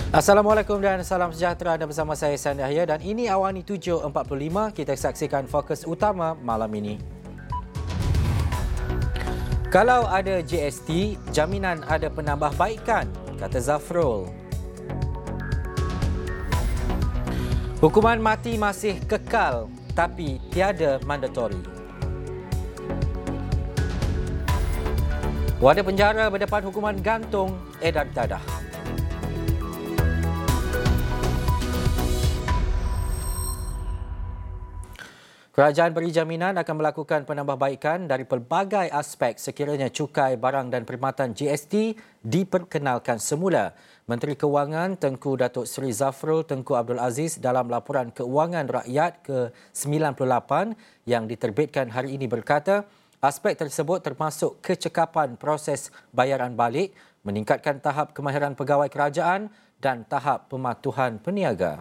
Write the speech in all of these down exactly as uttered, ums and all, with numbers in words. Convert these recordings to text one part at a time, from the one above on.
Assalamualaikum dan salam sejahtera. Anda bersama saya Sandi Yahya dan ini Awani tujuh empat puluh lima. Kita saksikan fokus utama malam ini. Kalau ada G S T, jaminan ada penambahbaikan, kata Zafrul. Hukuman mati masih kekal tapi tiada mandatori. Wadah penjara berdepan hukuman gantung edar dadah. Kerajaan beri jaminan akan melakukan penambahbaikan dari pelbagai aspek sekiranya cukai barang dan perkhidmatan G S T diperkenalkan semula. Menteri Kewangan Tengku Datuk Seri Zafrul Tengku Abdul Aziz dalam laporan Keuangan Rakyat ke sembilan puluh lapan yang diterbitkan hari ini berkata, aspek tersebut termasuk kecekapan proses bayaran balik, meningkatkan tahap kemahiran pegawai kerajaan dan tahap pematuhan peniaga.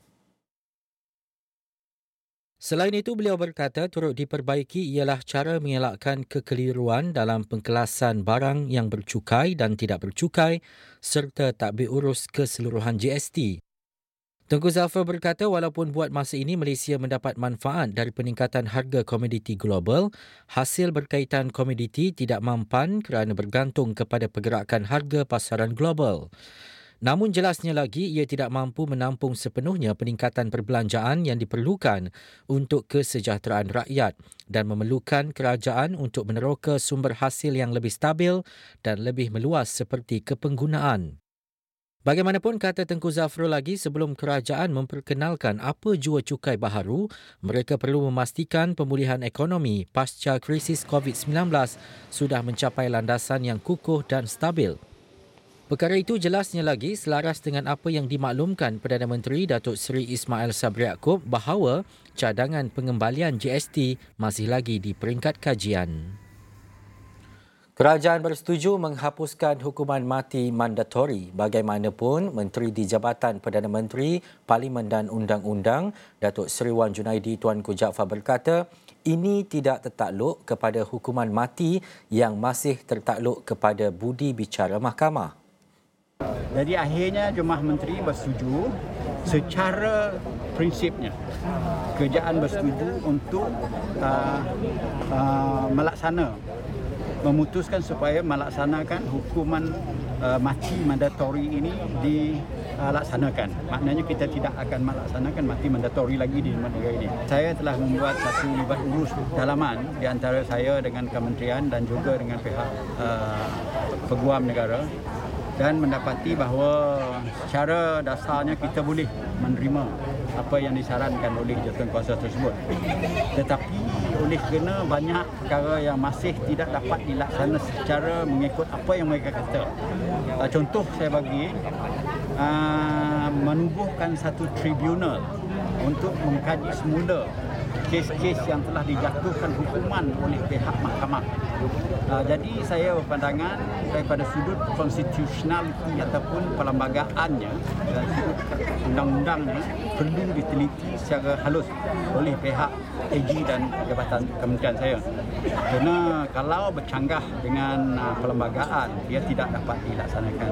Selain itu, beliau berkata turut diperbaiki ialah cara mengelakkan kekeliruan dalam pengkelasan barang yang bercukai dan tidak bercukai serta takbir urus keseluruhan G S T. Tengku Zafrul berkata walaupun buat masa ini Malaysia mendapat manfaat dari peningkatan harga komoditi global, hasil berkaitan komoditi tidak mampan kerana bergantung kepada pergerakan harga pasaran global. Namun jelasnya lagi, ia tidak mampu menampung sepenuhnya peningkatan perbelanjaan yang diperlukan untuk kesejahteraan rakyat dan memerlukan kerajaan untuk meneroka sumber hasil yang lebih stabil dan lebih meluas seperti kepenggunaan. Bagaimanapun, kata Tengku Zafrul lagi, sebelum kerajaan memperkenalkan apa jua cukai baharu, mereka perlu memastikan pemulihan ekonomi pasca krisis covid sembilan belas sudah mencapai landasan yang kukuh dan stabil. Perkara itu jelasnya lagi selaras dengan apa yang dimaklumkan Perdana Menteri Datuk Seri Ismail Sabri Yaakob bahawa cadangan pengembalian G S T masih lagi di peringkat kajian. Kerajaan bersetuju menghapuskan hukuman mati mandatori. Bagaimanapun, Menteri di Jabatan Perdana Menteri, Parlimen dan Undang-Undang, Datuk Seri Wan Junaidi Tuanku Jaafar berkata, ini tidak tertakluk kepada hukuman mati yang masih tertakluk kepada budi bicara mahkamah. Jadi akhirnya Jemaah Menteri bersetuju secara prinsipnya. Kerajaan bersetuju untuk uh, uh, melaksana, memutuskan supaya melaksanakan hukuman uh, mati mandatori ini dilaksanakan. Maknanya kita tidak akan melaksanakan mati mandatori lagi di negara ini. Saya telah membuat satu libat urus dalaman di antara saya dengan kementerian dan juga dengan pihak uh, peguam negara, dan mendapati bahawa secara dasarnya kita boleh menerima apa yang disarankan oleh jawatankuasa tersebut. Tetapi oleh kerana banyak perkara yang masih tidak dapat dilaksana secara mengikut apa yang mereka kata. Contoh saya bagi, menubuhkan satu tribunal untuk mengkaji semula kes-kes yang telah dijatuhkan hukuman oleh pihak mahkamah. Uh, jadi saya berpandangan daripada sudut konstitusionaliti ataupun perlembagaannya, dari sudut undang-undangnya perlu diteliti secara halus oleh pihak A G dan Jabatan Kementerian saya. Kerana kalau bercanggah dengan uh, perlembagaan, dia tidak dapat dilaksanakan.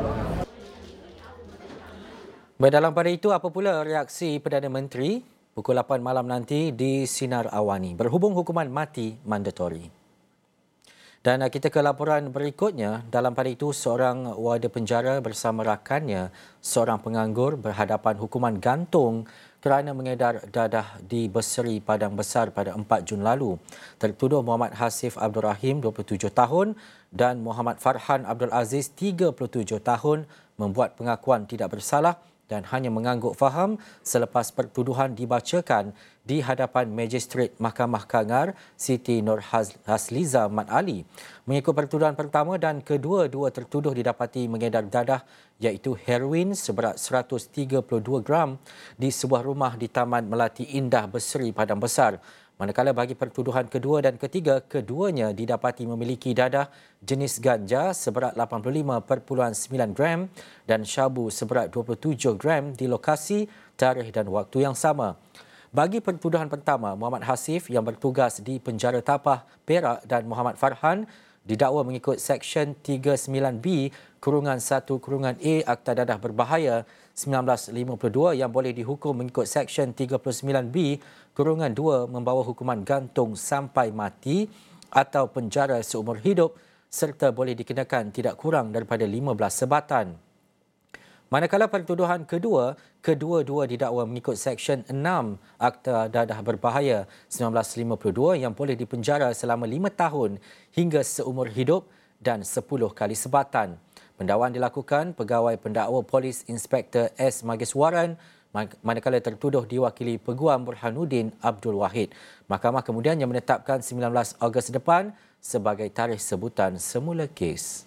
Dalam pada itu, apa pula reaksi Perdana Menteri pukul lapan malam nanti di Sinar Awani berhubung hukuman mati mandatori. Dan kita ke laporan berikutnya. Dalam pada itu, seorang warga penjara bersama rakannya, seorang penganggur, berhadapan hukuman gantung kerana mengedar dadah di Berseri Padang Besar pada empat Jun lalu. Tertuduh Muhammad Hasif Abdul Rahim, dua puluh tujuh tahun dan Muhammad Farhan Abdul Aziz, tiga puluh tujuh tahun membuat pengakuan tidak bersalah dan hanya mengangguk faham selepas pertuduhan dibacakan di hadapan Magistrate Mahkamah Kangar Siti Nur Hasliza Mat Ali. Mengikut pertuduhan pertama dan kedua-dua tertuduh didapati mengedar dadah iaitu heroin seberat seratus tiga puluh dua gram di sebuah rumah di Taman Melati Indah Berseri Padang Besar. Manakala bagi pertuduhan kedua dan ketiga, keduanya didapati memiliki dadah jenis ganja seberat lapan puluh lima perpuluhan sembilan gram dan syabu seberat dua puluh tujuh gram di lokasi, tarikh dan waktu yang sama. Bagi pertuduhan pertama, Muhammad Hasif yang bertugas di Penjara Tapah, Perak dan Muhammad Farhan didakwa mengikut Seksyen tiga puluh sembilan B kurungan satu kurungan A Akta Dadah Berbahaya seribu sembilan ratus lima puluh dua yang boleh dihukum mengikut Seksyen tiga puluh sembilan B kurungan dua membawa hukuman gantung sampai mati atau penjara seumur hidup serta boleh dikenakan tidak kurang daripada lima belas sebatan. Manakala pertuduhan kedua, kedua-dua didakwa mengikut Seksyen enam Akta Dadah Berbahaya seribu sembilan ratus lima puluh dua yang boleh dipenjara selama lima tahun hingga seumur hidup dan sepuluh kali sebatan. Pendakwaan dilakukan Pegawai Pendakwa Polis Inspektor S. Mageswaran manakala tertuduh diwakili Peguam Burhanuddin Abdul Wahid. Mahkamah kemudiannya menetapkan sembilan belas Ogos depan sebagai tarikh sebutan semula kes.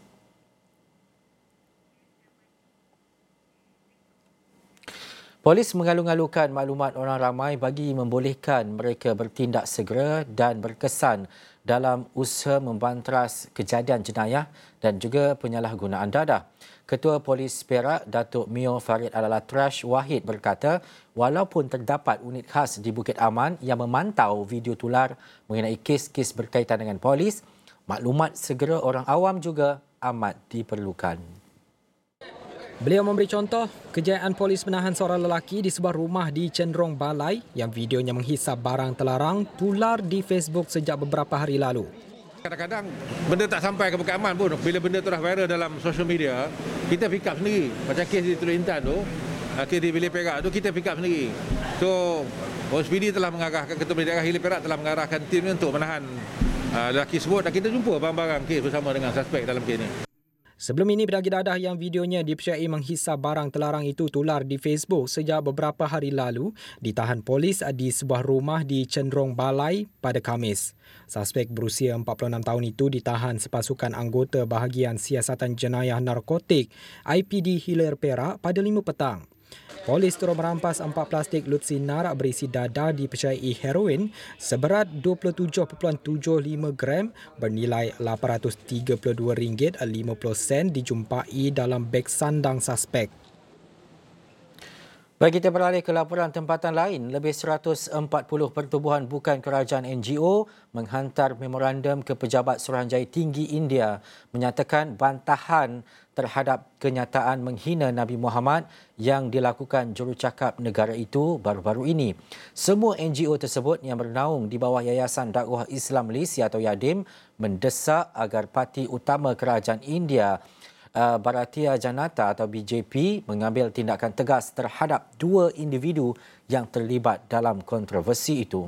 Polis mengalu-alukan maklumat orang ramai bagi membolehkan mereka bertindak segera dan berkesan dalam usaha membanteras kejadian jenayah dan juga penyalahgunaan dadah. Ketua Polis Perak, Datuk Mio Farid Al-Atrash Wahid berkata, walaupun terdapat unit khas di Bukit Aman yang memantau video tular mengenai kes-kes berkaitan dengan polis, maklumat segera orang awam juga amat diperlukan. Beliau memberi contoh kejayaan polis menahan seorang lelaki di sebuah rumah di Cenderung Balai yang videonya menghisap barang terlarang tular di Facebook sejak beberapa hari lalu. Kadang-kadang benda tak sampai ke Bukit Aman pun, bila benda terus viral dalam social media, kita pick up sendiri. Macam kes di Teluk Intan tu, kes di Hilir Perak tu, kita pick up sendiri. So, O S P D telah mengarahkan, Ketua Pendidikan Hilir Perak telah mengarahkan tim untuk menahan uh, lelaki tersebut dan kita jumpa barang-barang kes bersama dengan suspek dalam kes ini. Sebelum ini, pedagih dadah yang videonya dipercayai menghisap barang terlarang itu tular di Facebook sejak beberapa hari lalu ditahan polis di sebuah rumah di Cenderung Balai pada Khamis. Suspek berusia empat puluh enam tahun itu ditahan sepasukan anggota Bahagian Siasatan Jenayah Narkotik I P D Hilir Perak pada lima petang. Polis terus merampas empat plastik lut sinar berisi dadah dipercayai heroin seberat dua puluh tujuh perpuluhan tujuh lima gram bernilai lapan ratus tiga puluh dua ringgit lima puluh sen dijumpai dalam beg sandang suspek. Bagi kita beralih ke laporan tempatan lain, lebih seratus empat puluh pertubuhan bukan kerajaan N G O menghantar memorandum ke Pejabat Suruhanjaya Tinggi India menyatakan bantahan terhadap kenyataan menghina Nabi Muhammad yang dilakukan jurucakap negara itu baru-baru ini. Semua N G O tersebut yang bernaung di bawah Yayasan Dakwah Islam Malaysia atau YADIM mendesak agar parti utama kerajaan India Uh, Bharatiya Janata atau B J P mengambil tindakan tegas terhadap dua individu yang terlibat dalam kontroversi itu.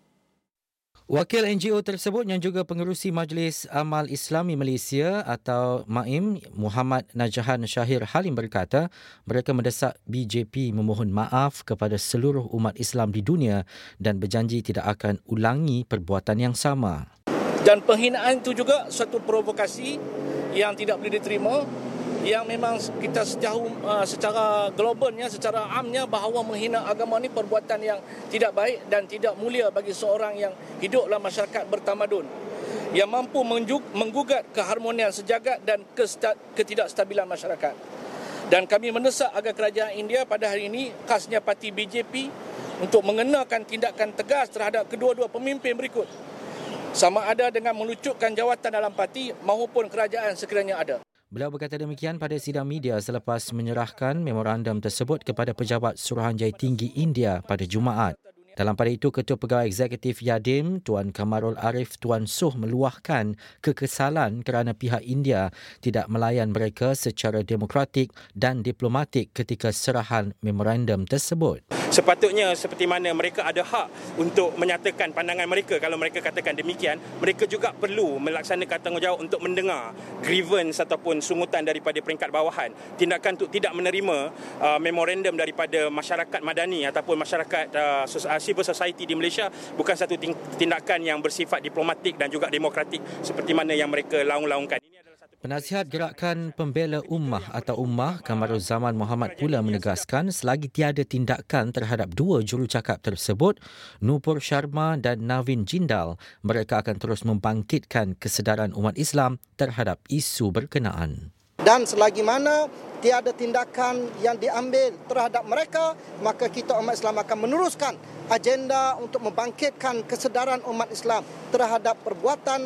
Wakil N G O tersebut yang juga pengerusi Majlis Amal Islami Malaysia atau M A I M, Muhammad Najahan Syahir Halim berkata, mereka mendesak B J P memohon maaf kepada seluruh umat Islam di dunia dan berjanji tidak akan ulangi perbuatan yang sama. Dan penghinaan itu juga suatu provokasi yang tidak boleh diterima, yang memang kita sejauh uh, secara globalnya, secara amnya bahawa menghina agama ini perbuatan yang tidak baik dan tidak mulia bagi seorang yang hidup dalam masyarakat bertamadun yang mampu menggugat keharmonian sejagat dan ketidakstabilan masyarakat. Dan kami mendesak agar kerajaan India pada hari ini, khasnya parti B J P, untuk mengenakan tindakan tegas terhadap kedua-dua pemimpin berikut, sama ada dengan melucutkan jawatan dalam parti maupun kerajaan sekiranya ada. Beliau berkata demikian pada sidang media selepas menyerahkan memorandum tersebut kepada Pejabat Suruhanjaya Tinggi India pada Jumaat. Dalam pada itu, Ketua Pegawai Eksekutif YADIM, Tuan Kamarul Arif Tuan Suh meluahkan kekesalan kerana pihak India tidak melayan mereka secara demokratik dan diplomatik ketika serahan memorandum tersebut. Sepatutnya seperti mana mereka ada hak untuk menyatakan pandangan mereka, kalau mereka katakan demikian, mereka juga perlu melaksanakan tanggungjawab untuk mendengar grievance ataupun sungutan daripada peringkat bawahan. Tindakan untuk tidak menerima uh, memorandum daripada masyarakat madani ataupun masyarakat uh, civil society di Malaysia bukan satu tindakan yang bersifat diplomatik dan juga demokratik seperti mana yang mereka laung-laungkan. Penasihat Gerakan Pembela Ummah atau Ummah, Kamaruzaman Muhammad pula menegaskan selagi tiada tindakan terhadap dua jurucakap tersebut, Nupur Sharma dan Navin Jindal, mereka akan terus membangkitkan kesedaran umat Islam terhadap isu berkenaan. Dan selagi mana tiada tindakan yang diambil terhadap mereka, maka kita umat Islam akan meneruskan agenda untuk membangkitkan kesedaran umat Islam terhadap perbuatan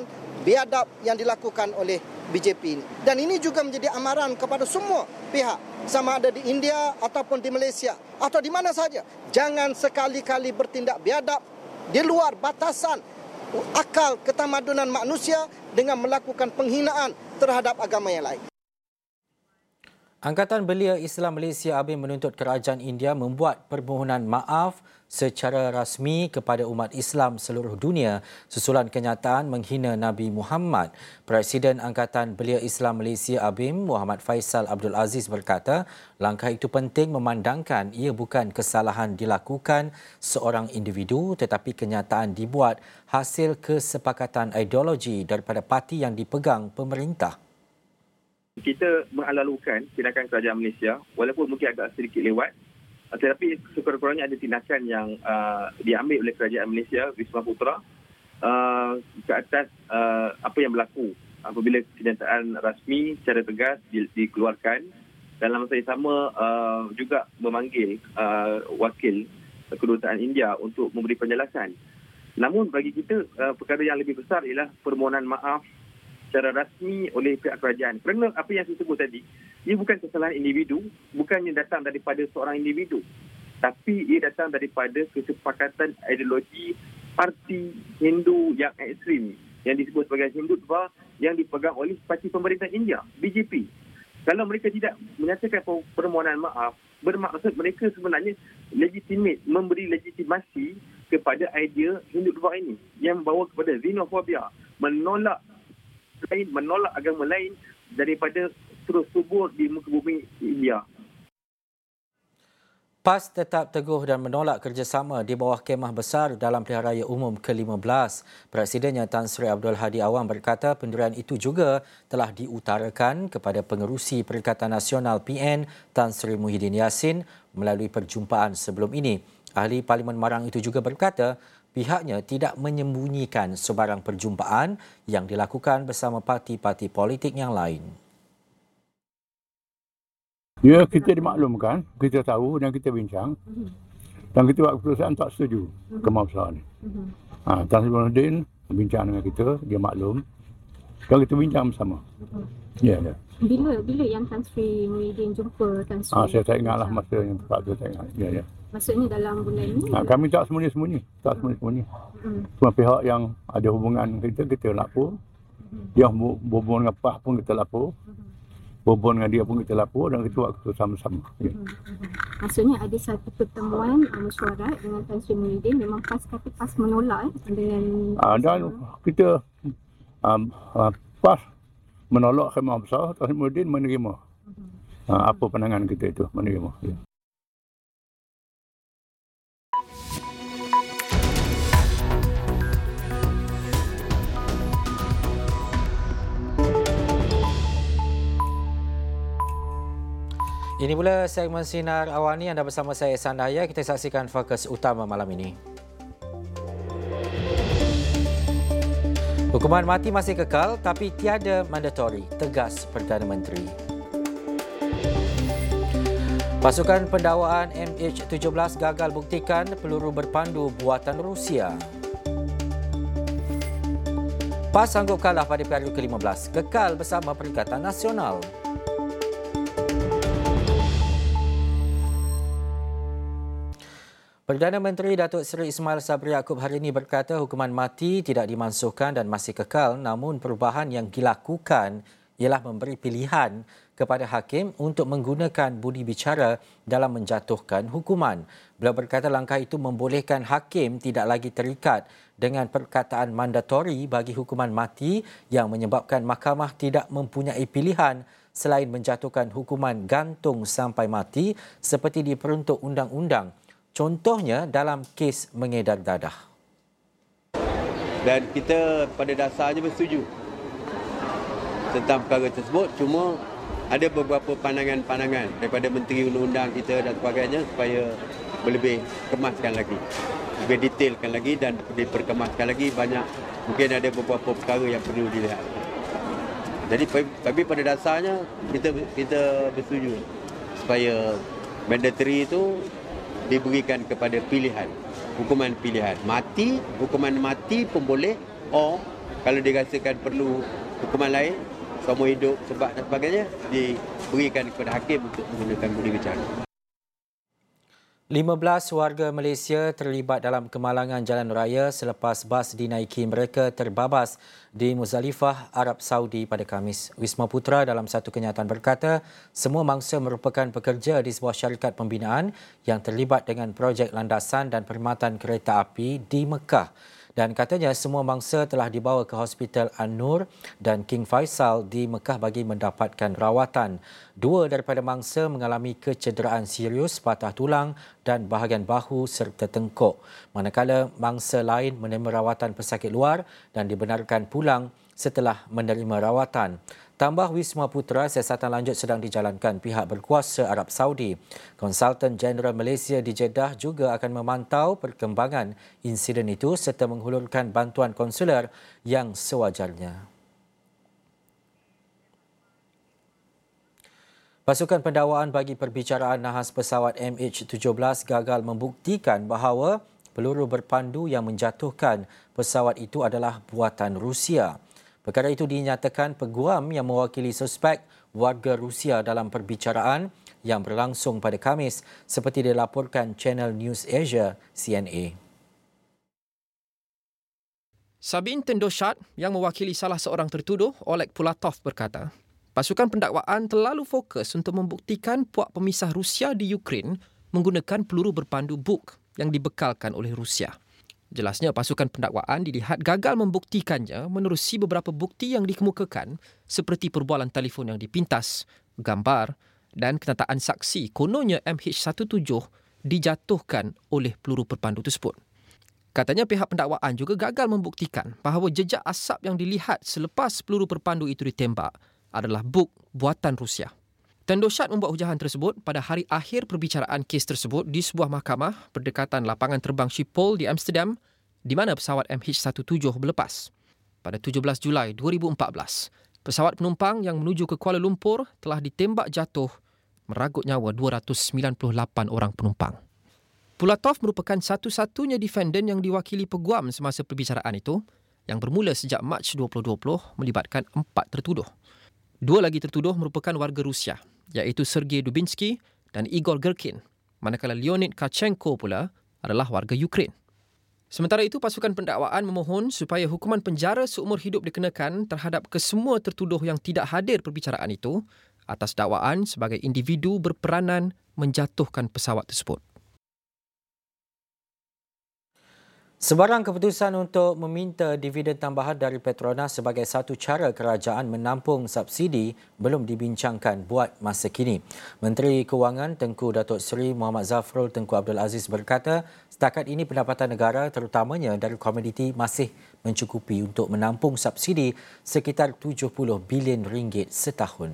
biadab yang dilakukan oleh B J P ini. Dan ini juga menjadi amaran kepada semua pihak, sama ada di India ataupun di Malaysia atau di mana saja. Jangan sekali-kali bertindak biadab di luar batasan akal ketamadunan manusia dengan melakukan penghinaan terhadap agama yang lain. Angkatan Belia Islam Malaysia A B I M menuntut kerajaan India membuat permohonan maaf secara rasmi kepada umat Islam seluruh dunia susulan kenyataan menghina Nabi Muhammad. Presiden Angkatan Belia Islam Malaysia A B I M Muhammad Faisal Abdul Aziz berkata, langkah itu penting memandangkan ia bukan kesalahan dilakukan seorang individu tetapi kenyataan dibuat hasil kesepakatan ideologi daripada parti yang dipegang pemerintah. Kita mengalalukan tindakan kerajaan Malaysia walaupun mungkin agak sedikit lewat, tetapi sekurang-kurangnya ada tindakan yang uh, diambil oleh kerajaan Malaysia Wisma Putra uh, ke atas uh, apa yang berlaku apabila kenyataan rasmi secara tegas di, dikeluarkan. Dalam masa yang sama uh, juga memanggil uh, wakil kedutaan India untuk memberi penjelasan. Namun bagi kita uh, perkara yang lebih besar ialah permohonan maaf secara rasmi oleh pihak kerajaan. Kerana apa yang saya sebut tadi, ia bukan kesalahan individu, bukannya datang daripada seorang individu, tapi ia datang daripada kesepakatan ideologi parti Hindu yang ekstrim yang disebut sebagai Hindutva yang dipegang oleh parti pemerintah India, B J P. Kalau mereka tidak menyatakan permohonan maaf, bermaksud mereka sebenarnya legitimate, memberi legitimasi kepada idea Hindutva ini yang membawa kepada xenofobia, menolak lain, menolak agama lain daripada terus subur di muka bumi India. P A S tetap teguh dan menolak kerjasama di bawah kemah besar dalam Pilihan Raya Umum ke lima belas. Presidennya Tan Sri Abdul Hadi Awang berkata pendirian itu juga telah diutarakan kepada pengerusi Perikatan Nasional P N Tan Sri Muhyiddin Yassin melalui perjumpaan sebelum ini. Ahli Parlimen Marang itu juga berkata pihaknya tidak menyembunyikan sebarang perjumpaan yang dilakukan bersama parti-parti politik yang lain. Ya, kita dimaklumkan, kita tahu dan kita bincang. Dan kita buat keputusan tak setuju kemah besar ni. Ha, Tan Sri Muhyiddin bincang dengan kita, dia maklum. Dan kita bincang bersama. Ya, ya. Bila bila yang Tan Sri Muhyiddin jumpa Tan Sri? Ah, saya tak ingatlah masa yang tepat tu, tak ingat. Ya, ya. Maksudnya dalam bulan ini? Ha, kami tak sembunyi-sembunyi. Tak sembunyi-sembunyi. Hmm. Semua pihak yang ada hubungan kita, kita lapor. Hmm. Dia berhubung dengan P A S pun kita lapor. Hmm. Berhubung dengan dia pun kita lapor dan kita buat keputusan sama-sama. Ya. Hmm. Maksudnya ada satu pertemuan mesyuarat dengan Tan Sri Muhyiddin. Memang P A S kata P A S menolak eh, dengan... Ha, dan kita um, uh, P A S menolak khemah besar, Tan Sri Muhyiddin menerima. Hmm. Ha, apa pandangan kita itu, menerima. Ya. Ini pula segmen Sinar Awani. Anda bersama saya Ehsan Dahaya. Kita saksikan fokus utama malam ini. Hukuman mati masih kekal tapi tiada mandatori, tegas Perdana Menteri. Pasukan pendakwaan M H tujuh belas gagal buktikan peluru berpandu buatan Rusia. P A S sanggup kalah pada P R U ke lima belas, kekal bersama Perikatan Nasional. Perdana Menteri Datuk Seri Ismail Sabri Yaakob hari ini berkata hukuman mati tidak dimansuhkan dan masih kekal, namun perubahan yang dilakukan ialah memberi pilihan kepada hakim untuk menggunakan budi bicara dalam menjatuhkan hukuman. Beliau berkata langkah itu membolehkan hakim tidak lagi terikat dengan perkataan mandatori bagi hukuman mati yang menyebabkan mahkamah tidak mempunyai pilihan selain menjatuhkan hukuman gantung sampai mati seperti diperuntuk undang-undang. Contohnya dalam kes mengedar dadah. Dan kita pada dasarnya bersetuju tentang perkara tersebut, cuma ada beberapa pandangan-pandangan daripada Menteri Undang-Undang kita dan sebagainya supaya lebih kemaskan lagi, lebih detailkan lagi dan diperkemaskan lagi. Banyak, mungkin ada beberapa perkara yang perlu dilihat. Jadi tapi pada dasarnya kita kita bersetuju supaya mandatory itu diberikan kepada pilihan, hukuman pilihan. Mati, hukuman mati pun boleh, or Kalau dirasakan perlu hukuman lain, seumur hidup sebab dan sebagainya, diberikan kepada hakim untuk menggunakan budi bicara. lima belas warga Malaysia terlibat dalam kemalangan jalan raya selepas bas dinaiki mereka terbabas di Muzdalifah, Arab Saudi pada Khamis. Wisma Putra dalam satu kenyataan berkata, semua mangsa merupakan pekerja di sebuah syarikat pembinaan yang terlibat dengan projek landasan dan perkhidmatan kereta api di Mekah. Dan katanya semua mangsa telah dibawa ke Hospital An-Nur dan King Faisal di Mekah bagi mendapatkan rawatan. Dua daripada mangsa mengalami kecederaan serius, patah tulang dan bahagian bahu serta tengkuk. Manakala mangsa lain menerima rawatan pesakit luar dan dibenarkan pulang setelah menerima rawatan. Tambah Wisma Putra, siasatan lanjut sedang dijalankan pihak berkuasa Arab Saudi. Konsultan Jeneral Malaysia di Jeddah juga akan memantau perkembangan insiden itu serta menghulurkan bantuan konsuler yang sewajarnya. Pasukan pendakwaan bagi perbicaraan nahas pesawat M H tujuh belas gagal membuktikan bahawa peluru berpandu yang menjatuhkan pesawat itu adalah buatan Rusia. Perkara itu dinyatakan peguam yang mewakili suspek warga Rusia dalam perbicaraan yang berlangsung pada Khamis seperti dilaporkan Channel News Asia C N A. Sabin Tendoshat yang mewakili salah seorang tertuduh, Oleg Pulatov, berkata, pasukan pendakwaan terlalu fokus untuk membuktikan puak pemisah Rusia di Ukraine menggunakan peluru berpandu Buk yang dibekalkan oleh Rusia. Jelasnya pasukan pendakwaan dilihat gagal membuktikannya menerusi beberapa bukti yang dikemukakan seperti perbualan telefon yang dipintas, gambar dan kenyataan saksi kononnya M H tujuh belas dijatuhkan oleh peluru berpandu tersebut. Katanya pihak pendakwaan juga gagal membuktikan bahawa jejak asap yang dilihat selepas peluru berpandu itu ditembak adalah Buk buatan Rusia. Tendoshat membuat hujahan tersebut pada hari akhir perbicaraan kes tersebut di sebuah mahkamah berdekatan lapangan terbang Schiphol di Amsterdam di mana pesawat M H tujuh belas berlepas. Pada tujuh belas Julai dua ribu empat belas, pesawat penumpang yang menuju ke Kuala Lumpur telah ditembak jatuh meragut nyawa dua ratus sembilan puluh lapan orang penumpang. Pulatov merupakan satu-satunya defendant yang diwakili peguam semasa perbicaraan itu yang bermula sejak Mac dua ribu dua puluh melibatkan empat tertuduh. Dua lagi tertuduh merupakan warga Rusia, iaitu Sergei Dubinsky dan Igor Girkin, manakala Leonid Kravchenko pula adalah warga Ukraine. Sementara itu, pasukan pendakwaan memohon supaya hukuman penjara seumur hidup dikenakan terhadap kesemua tertuduh yang tidak hadir perbicaraan itu atas dakwaan sebagai individu berperanan menjatuhkan pesawat tersebut. Sebarang keputusan untuk meminta dividen tambahan dari Petronas sebagai satu cara kerajaan menampung subsidi belum dibincangkan buat masa kini. Menteri Kewangan Tengku Datuk Seri Muhammad Zafrul Tengku Abdul Aziz berkata, setakat ini pendapatan negara terutamanya dari komoditi masih mencukupi untuk menampung subsidi sekitar tujuh puluh bilion ringgit setahun.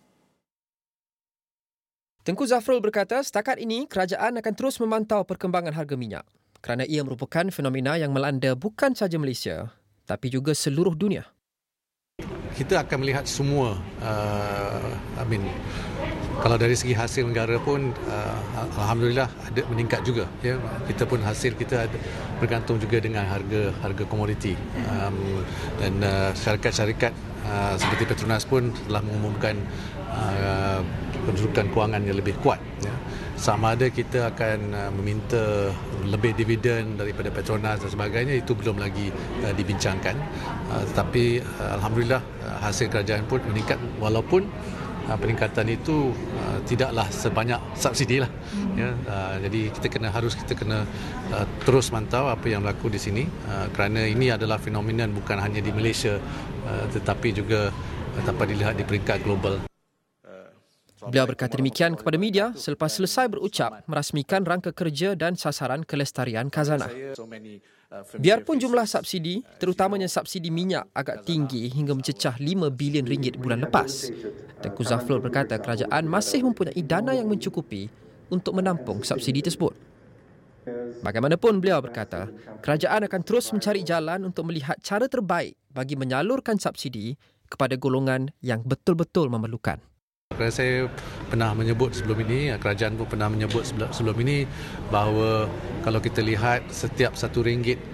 Tengku Zafrul berkata, setakat ini kerajaan akan terus memantau perkembangan harga minyak kerana ia merupakan fenomena yang melanda bukan sahaja Malaysia tapi juga seluruh dunia. Kita akan melihat semua, uh, I mean, kalau dari segi hasil negara pun uh, alhamdulillah ada meningkat juga, ya. Kita pun hasil kita ada, bergantung juga dengan harga harga komoditi. Um, dan uh, syarikat-syarikat uh, seperti Petronas pun telah mengumumkan uh, pendudukan kewangan yang lebih kuat, ya. Sama ada kita akan uh, meminta lebih dividen daripada Petronas dan sebagainya, itu belum lagi uh, dibincangkan. Uh, tetapi uh, alhamdulillah uh, hasil kerajaan pun meningkat, walaupun uh, peningkatan itu uh, tidaklah sebanyak subsidi lah. Ya, uh, jadi kita kena harus kita kena uh, terus mantau apa yang berlaku di sini, uh, kerana ini adalah fenomena bukan hanya di Malaysia uh, tetapi juga uh, dapat dilihat di peringkat global. Beliau berkata demikian kepada media selepas selesai berucap merasmikan rangka kerja dan sasaran kelestarian khazanah. Biarpun jumlah subsidi, terutamanya subsidi minyak, agak tinggi hingga mencecah lima bilion ringgit bulan lepas, Tengku Zafrul berkata kerajaan masih mempunyai dana yang mencukupi untuk menampung subsidi tersebut. Bagaimanapun, beliau berkata kerajaan akan terus mencari jalan untuk melihat cara terbaik bagi menyalurkan subsidi kepada golongan yang betul-betul memerlukan. Kerana saya pernah menyebut sebelum ini, kerajaan pun pernah menyebut sebelum ini bahawa kalau kita lihat setiap satu ringgit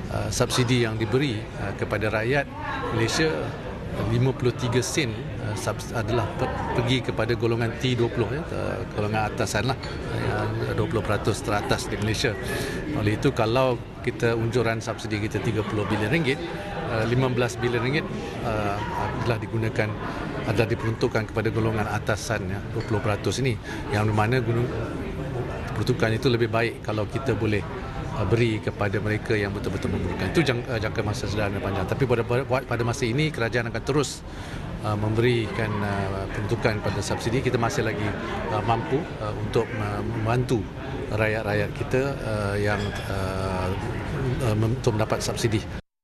uh, subsidi yang diberi uh, kepada rakyat Malaysia, lima puluh tiga sen uh, subs- adalah per- pergi kepada golongan T dua puluh, ya, uh, golongan atasan lah, uh, dua puluh peratus teratas di Malaysia. Oleh itu, kalau kita unjuran subsidi kita tiga puluh bilion ringgit, uh, lima belas bilion ringgit uh, adalah digunakan, adalah diperuntukkan kepada golongan atasan, ya, dua puluh peratus ini, yang mana gunung, peruntukan itu lebih baik kalau kita boleh uh, beri kepada mereka yang betul-betul memerlukan. Itu jangka, jangka masa sedang dan panjang. Tapi pada, pada masa ini kerajaan akan terus uh, memberikan uh, peruntukan pada subsidi. Kita masih lagi uh, mampu uh, untuk uh, membantu rakyat-rakyat kita uh, yang uh, uh, untuk mendapat subsidi.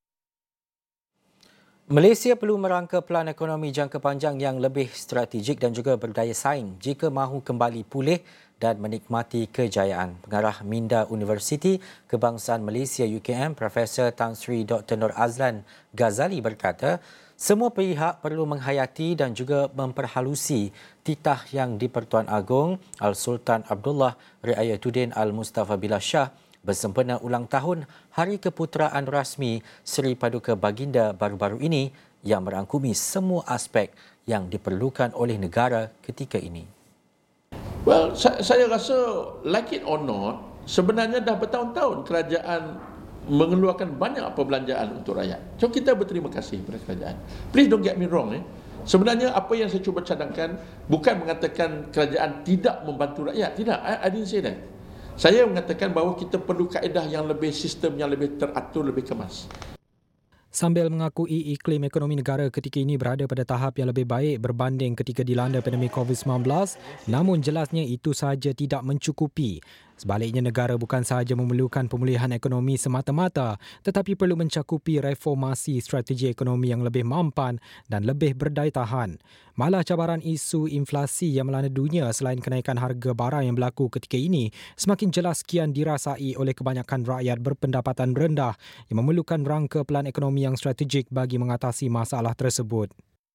Malaysia perlu merangka pelan ekonomi jangka panjang yang lebih strategik dan juga berdaya saing jika mahu kembali pulih dan menikmati kejayaan. Pengarah Minda Universiti Kebangsaan Malaysia U K M, Profesor Tan Sri Doktor Nur Azlan Ghazali berkata, semua pihak perlu menghayati dan juga memperhalusi titah yang di-Pertuan Agong Al-Sultan Abdullah Riayatuddin Al-Mustafa Billah Shah bersempena ulang tahun Hari Keputeraan Rasmi Seri Paduka Baginda baru-baru ini yang merangkumi semua aspek yang diperlukan oleh negara ketika ini. Well, saya rasa like it or not, sebenarnya dah bertahun-tahun kerajaan mengeluarkan banyak perbelanjaan untuk rakyat. So kita berterima kasih kepada kerajaan. Please don't get me wrong. Eh. Sebenarnya apa yang saya cuba cadangkan bukan mengatakan kerajaan tidak membantu rakyat. Tidak, I, I didn't say that. Saya mengatakan bahawa kita perlu kaedah yang lebih, sistem yang lebih teratur, lebih kemas. Sambil mengakui iklim ekonomi negara ketika ini berada pada tahap yang lebih baik berbanding ketika dilanda pandemik covid sembilan belas, namun jelasnya itu sahaja tidak mencukupi. Sebaliknya, negara bukan sahaja memerlukan pemulihan ekonomi semata-mata tetapi perlu mencakupi reformasi strategi ekonomi yang lebih mampan dan lebih berdaya tahan. Malah cabaran isu inflasi yang melanda dunia selain kenaikan harga barang yang berlaku ketika ini semakin jelas kian dirasai oleh kebanyakan rakyat berpendapatan rendah yang memerlukan rangka pelan ekonomi yang strategik bagi mengatasi masalah tersebut.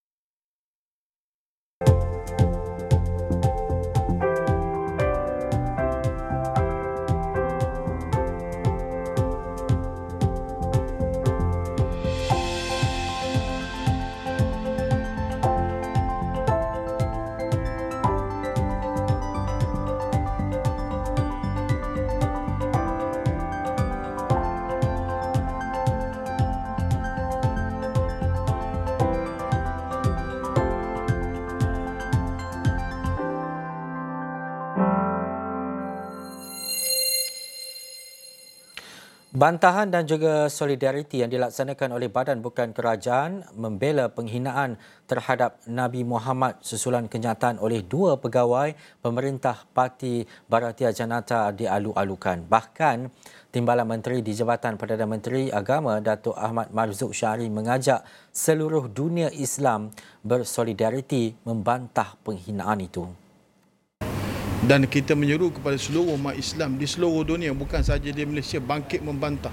Bantahan dan juga solidariti yang dilaksanakan oleh Badan Bukan Kerajaan membela penghinaan terhadap Nabi Muhammad susulan kenyataan oleh dua pegawai pemerintah Parti Bharatiya Janata dialu-alukan. Bahkan, Timbalan Menteri di Jabatan Perdana Menteri Agama Datuk Ahmad Marzuq Syahri mengajak seluruh dunia Islam bersolidariti membantah penghinaan itu. Dan kita menyeru kepada seluruh umat Islam di seluruh dunia, bukan sahaja di Malaysia, bangkit membantah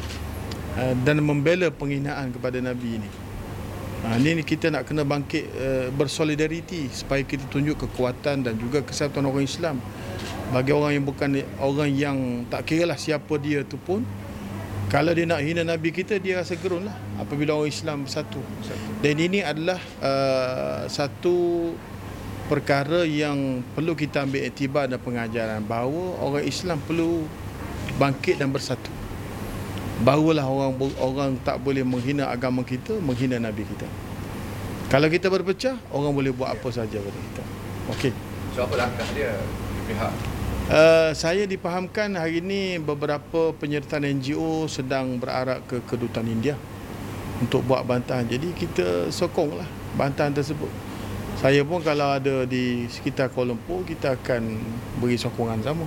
dan membela penghinaan kepada Nabi ini. Ini kita nak kena bangkit bersolidariti supaya kita tunjuk kekuatan dan juga kesatuan orang Islam. Bagi orang yang bukan orang yang tak kiralah siapa dia tu pun, kalau dia nak hina Nabi kita, dia rasa gerun lah apabila orang Islam bersatu. Dan ini adalah uh, satu perkara yang perlu kita ambil iktibar dan pengajaran, bahawa orang Islam perlu bangkit dan bersatu. Barulah orang orang tak boleh menghina agama kita, menghina Nabi kita. Kalau kita berpecah, orang boleh buat apa saja pada kita. Okey. So apa langkah dia di pihak? Uh, saya dipahamkan hari ini beberapa penyertaan N G O sedang berarak ke kedutaan India untuk buat bantahan. Jadi kita sokonglah bantahan tersebut. Saya pun kalau ada di sekitar Kuala Lumpur, kita akan beri sokongan sama.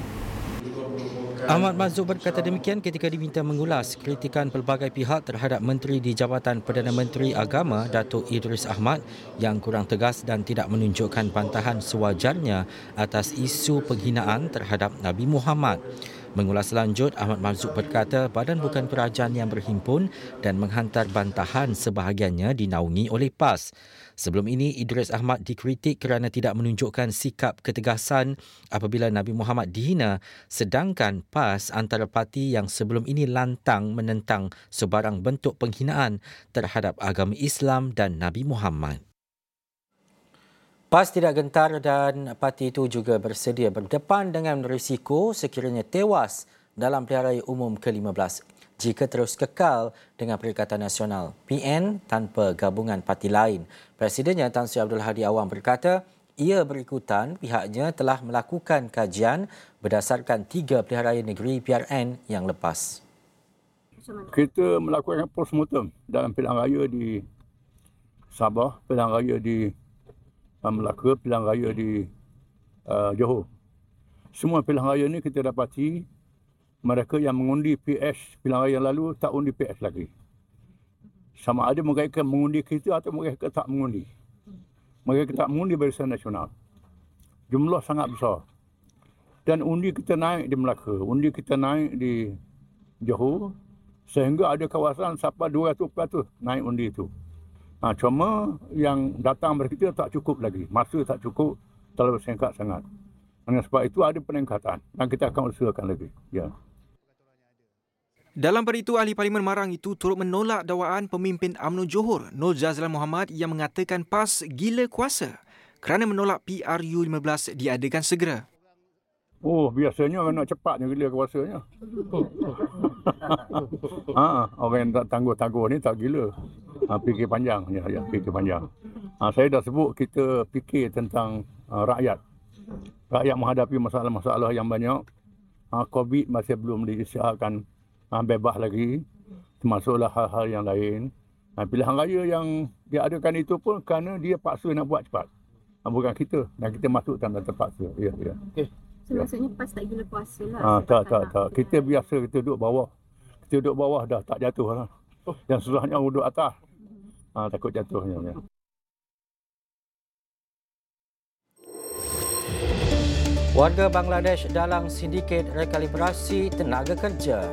Ahmad Marzuq berkata demikian ketika diminta mengulas kritikan pelbagai pihak terhadap Menteri di Jabatan Perdana Menteri Agama Datuk Idris Ahmad yang kurang tegas dan tidak menunjukkan bantahan sewajarnya atas isu penghinaan terhadap Nabi Muhammad. Mengulas lanjut, Ahmad Marzuq berkata badan bukan kerajaan yang berhimpun dan menghantar bantahan sebahagiannya dinaungi oleh P A S. Sebelum ini, Idris Ahmad dikritik kerana tidak menunjukkan sikap ketegasan apabila Nabi Muhammad dihina, sedangkan P A S antara parti yang sebelum ini lantang menentang sebarang bentuk penghinaan terhadap agama Islam dan Nabi Muhammad. P A S tidak gentar dan parti itu juga bersedia berdepan dengan risiko sekiranya tewas dalam pilihan raya umum ke lima belas jika terus kekal dengan Perikatan Nasional P N tanpa gabungan parti lain. Presidennya Tan Sri Abdul Hadi Awang berkata ia berikutan pihaknya telah melakukan kajian berdasarkan tiga pilihan raya negeri P R N yang lepas. Kita melakukan postmortem dalam pilihan raya di Sabah, pilihan raya di Melaka, pilihan raya di uh, Johor. Semua pilihan raya ini kita dapati mereka yang mengundi P S pilihan raya yang lalu tak undi P S lagi. Sama ada mereka mengundi kita atau mereka tak mengundi. Mereka tak mengundi Barisan Nasional. Jumlah sangat besar. Dan undi kita naik di Melaka, undi kita naik di Johor, sehingga ada kawasan sampai dua ratus peratus naik undi itu. Ha, cuma yang datang dari kita tak cukup lagi. Masa tak cukup, terlalu singkat sangat. Dengan sebab itu ada peningkatan dan kita akan usahakan lagi. Ya. Dalam pada itu, Ahli Parlimen Marang itu turut menolak dakwaan pemimpin U M N O Johor, Nur Jazlan Mohamad, yang mengatakan P A S gila kuasa kerana menolak P R U lima belas diadakan segera. Oh, biasanya orang nak cepatnya gila kuasanya. ha, orang yang tak tangguh-tangguh ni tak gila. Ha, fikir panjang. Ya, ya, fikir panjang. Ha, saya dah sebut kita fikir tentang uh, rakyat. Rakyat menghadapi masalah-masalah yang banyak. Ha, COVID masih belum diisytiharkan ha, bebas lagi. Termasuklah hal-hal yang lain. Ha, pilihan raya yang diadakan itu pun kerana dia paksa nak buat cepat. Ha, bukan kita. Dan kita masuk tanda terpaksa. Ya, ya. Okay. So, ya. Maksudnya P A S tak gila kuasa lah. Ha, tak, tak, tak. Kita biasa kita duduk bawah. Kita duduk bawah dah tak jatuh lah. Yang susahnya duduk atas. Ha, takut jatuhnya. Ya. Warga Bangladesh dalam sindiket rekalibrasi tenaga kerja.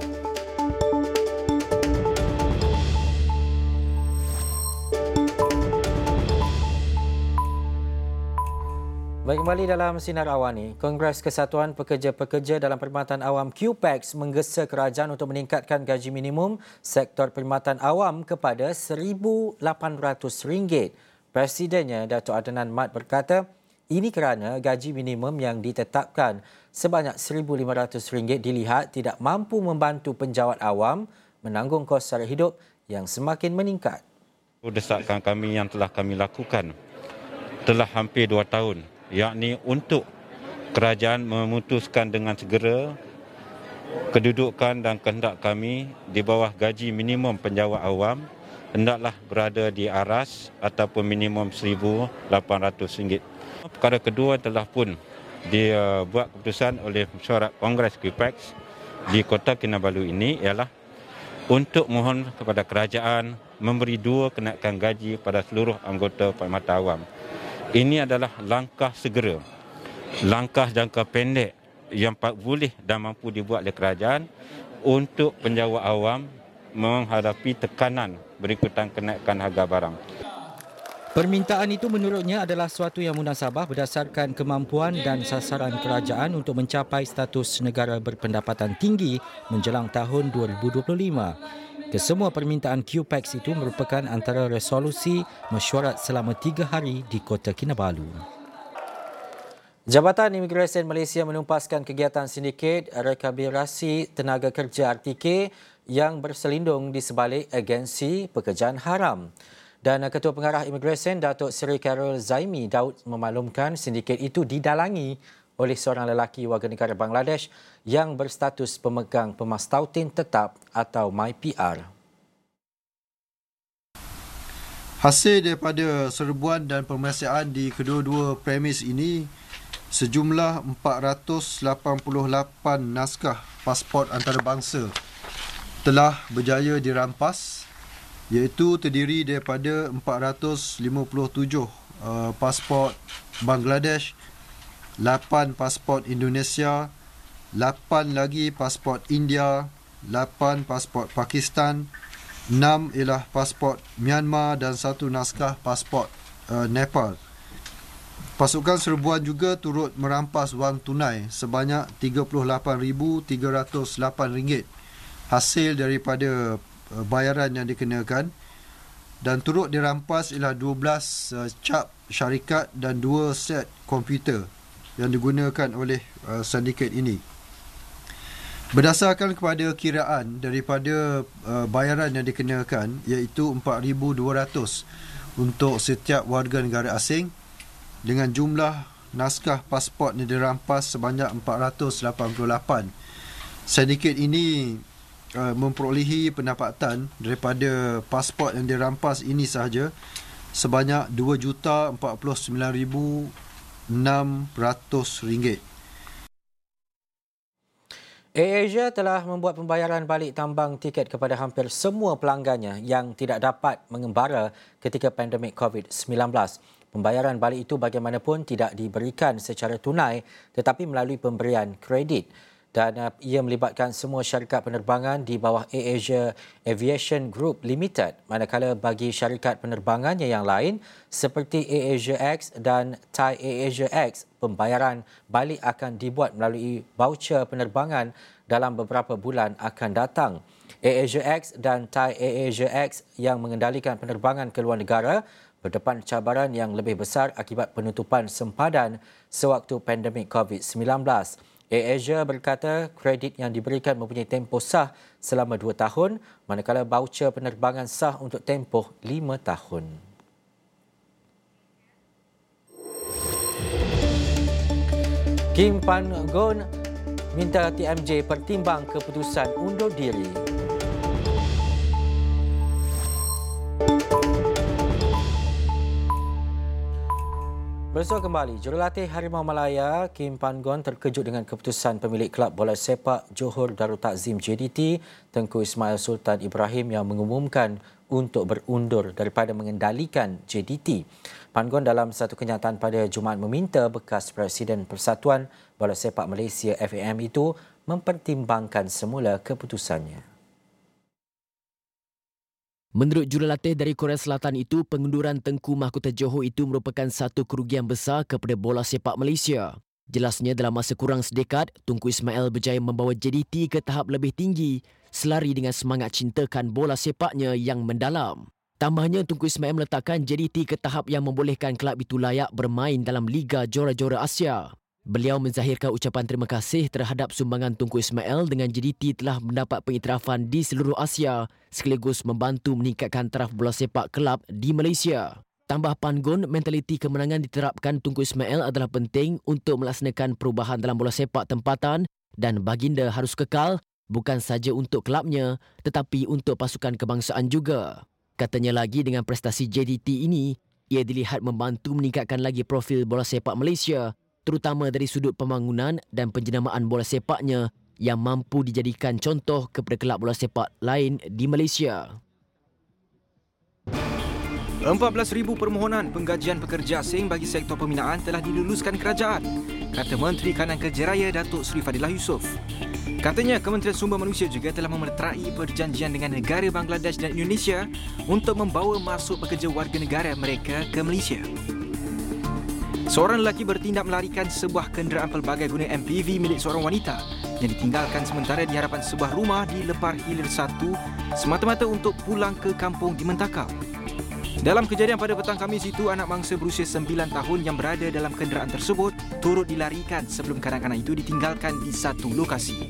Baik, kembali dalam Sinar Awani. Kongres Kesatuan Pekerja-Pekerja dalam Perkhidmatan Awam Q P E X menggesa kerajaan untuk meningkatkan gaji minimum sektor perkhidmatan awam kepada seribu lapan ratus ringgit. Presidennya, Datuk Adnan Mat, berkata ini kerana gaji minimum yang ditetapkan sebanyak seribu lima ratus ringgit dilihat tidak mampu membantu penjawat awam menanggung kos sara hidup yang semakin meningkat. Desakan kami yang telah kami lakukan telah hampir dua tahun, yakni untuk kerajaan memutuskan dengan segera kedudukan dan kehendak kami di bawah gaji minimum penjawat awam hendaklah berada di aras ataupun minimum seribu lapan ratus ringgit. Perkara kedua telah pun dibuat keputusan oleh mesyuarat Kongres Q P E X di Kota Kinabalu ini ialah untuk mohon kepada kerajaan memberi dua kenaikan gaji pada seluruh anggota perkhidmatan awam. Ini adalah langkah segera, langkah jangka pendek yang boleh dan mampu dibuat oleh kerajaan untuk penjawat awam menghadapi tekanan berikutan kenaikan harga barang. Permintaan itu menurutnya adalah suatu yang munasabah berdasarkan kemampuan dan sasaran kerajaan untuk mencapai status negara berpendapatan tinggi menjelang tahun dua ribu dua puluh lima. Kesemua permintaan Q P E X itu merupakan antara resolusi mesyuarat selama tiga hari di Kota Kinabalu. Jabatan Imigresen Malaysia menumpaskan kegiatan sindiket rekalibrasi tenaga kerja R T K yang berselindung di sebalik agensi pekerjaan haram. Dan Ketua Pengarah Imigresen Datuk Seri Carol Zaimi Daud memaklumkan sindiket itu didalangi oleh seorang lelaki warga negara Bangladesh yang berstatus pemegang pemastautin tetap atau M Y P R. Hasil daripada serbuan dan pemeriksaan di kedua-dua premis ini, sejumlah empat ratus lapan puluh lapan naskah pasport antarabangsa telah berjaya dirampas, iaitu terdiri daripada empat ratus lima puluh tujuh uh, pasport Bangladesh, lapan pasport Indonesia, lapan lagi pasport India, lapan pasport Pakistan, enam ialah pasport Myanmar dan satu naskah pasport uh, Nepal. Pasukan serbuan juga turut merampas wang tunai sebanyak tiga puluh lapan ribu tiga ratus lapan ringgit hasil daripada uh, bayaran yang dikenakan, dan turut dirampas ialah dua belas uh, cap syarikat dan dua set komputer yang digunakan oleh uh, sindiket ini. Berdasarkan kepada kiraan daripada uh, bayaran yang dikenakan, iaitu empat ribu dua ratus untuk setiap warga negara asing, dengan jumlah naskah pasport yang dirampas sebanyak empat ratus lapan puluh lapan. Sindiket ini uh, memperolehi pendapatan daripada pasport yang dirampas ini sahaja sebanyak dua juta empat puluh sembilan ribu enam ratus ringgit. AirAsia telah membuat pembayaran balik tambang tiket kepada hampir semua pelanggannya yang tidak dapat mengembara ketika pandemik covid sembilan belas. Pembayaran balik itu bagaimanapun tidak diberikan secara tunai tetapi melalui pemberian kredit, dan uh, ia melibatkan semua syarikat penerbangan di bawah AirAsia Aviation Group Limited, manakala bagi syarikat penerbangannya yang lain seperti AirAsia X dan Thai AirAsia X, pembayaran balik akan dibuat melalui voucher penerbangan dalam beberapa bulan akan datang. AirAsia X dan Thai AirAsia X yang mengendalikan penerbangan ke luar negara berdepan cabaran yang lebih besar akibat penutupan sempadan sewaktu pandemik covid sembilan belas. AirAsia berkata kredit yang diberikan mempunyai tempoh sah selama dua tahun, manakala voucher penerbangan sah untuk tempoh lima tahun. Kim Pan-gon minta T M J pertimbang keputusan undur diri. Bersua kembali, jurulatih Harimau Malaya Kim Pan-gon terkejut dengan keputusan pemilik kelab bola sepak Johor Darul Takzim J D T Tengku Ismail Sultan Ibrahim yang mengumumkan untuk berundur daripada mengendalikan J D T. Pan-gon dalam satu kenyataan pada Jumaat meminta bekas Presiden Persatuan Bola Sepak Malaysia F A M itu mempertimbangkan semula keputusannya. Menurut jurulatih dari Korea Selatan itu, pengunduran Tengku Mahkota Johor itu merupakan satu kerugian besar kepada bola sepak Malaysia. Jelasnya dalam masa kurang sedekad, Tunku Ismail berjaya membawa J D T ke tahap lebih tinggi selari dengan semangat cintakan bola sepaknya yang mendalam. Tambahnya, Tunku Ismail meletakkan J D T ke tahap yang membolehkan kelab itu layak bermain dalam Liga Juara-Juara Asia. Beliau menzahirkan ucapan terima kasih terhadap sumbangan Tunku Ismail dengan J D T telah mendapat pengiktirafan di seluruh Asia sekaligus membantu meningkatkan taraf bola sepak kelab di Malaysia. Tambah Pan-gon, mentaliti kemenangan diterapkan Tunku Ismail adalah penting untuk melaksanakan perubahan dalam bola sepak tempatan dan baginda harus kekal bukan saja untuk kelabnya tetapi untuk pasukan kebangsaan juga. Katanya lagi dengan prestasi J D T ini, ia dilihat membantu meningkatkan lagi profil bola sepak Malaysia terutama dari sudut pembangunan dan penjenamaan bola sepaknya yang mampu dijadikan contoh kepada kelab bola sepak lain di Malaysia. empat belas ribu permohonan penggajian pekerja asing bagi sektor pembinaan telah diluluskan kerajaan, kata Menteri Kanan Kerja Raya Datuk Seri Fadilah Yusof. Katanya Kementerian Sumber Manusia juga telah memeterai perjanjian dengan negara Bangladesh dan Indonesia untuk membawa masuk pekerja warga negara mereka ke Malaysia. Seorang lelaki bertindak melarikan sebuah kenderaan pelbagai guna M P V milik seorang wanita yang ditinggalkan sementara di hadapan sebuah rumah di Lepar Hilir satu semata-mata untuk pulang ke kampung di Mentakau. Dalam kejadian pada petang Khamis itu, anak mangsa berusia sembilan tahun yang berada dalam kenderaan tersebut turut dilarikan sebelum kanak-kanak itu ditinggalkan di satu lokasi.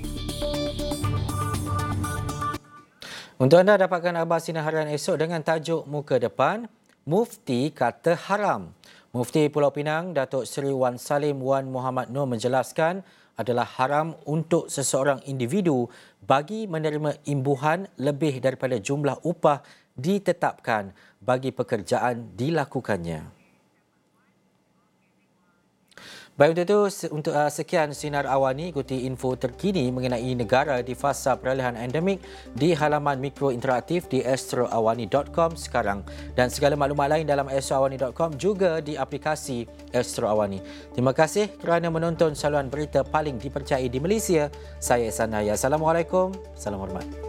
Untuk anda dapatkan akhbar sinar harian esok dengan tajuk muka depan, Mufti kata haram. Mufti Pulau Pinang, Datuk Seri Wan Salim Wan Muhammad Nur menjelaskan adalah haram untuk seseorang individu bagi menerima imbuhan lebih daripada jumlah upah ditetapkan bagi pekerjaan dilakukannya. Baik, untuk itu, untuk uh, sekian Sinar Awani, ikuti info terkini mengenai negara di fasa peralihan endemik di halaman mikro interaktif di astro awani dot com sekarang. Dan segala maklumat lain dalam astro awani dot com juga di aplikasi Astro Awani. Terima kasih kerana menonton saluran berita paling dipercayai di Malaysia. Saya Ihsan Haya. Assalamualaikum. Salam hormat.